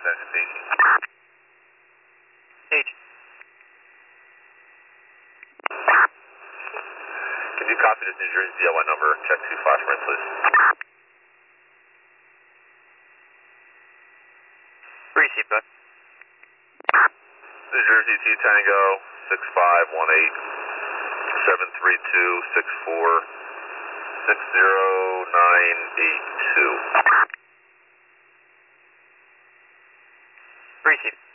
Station. H. Can you copy this New Jersey DLY number? Check 2 flash print, please. Receive, bud. New Jersey T Tango 6518 732 64 60982. Receive.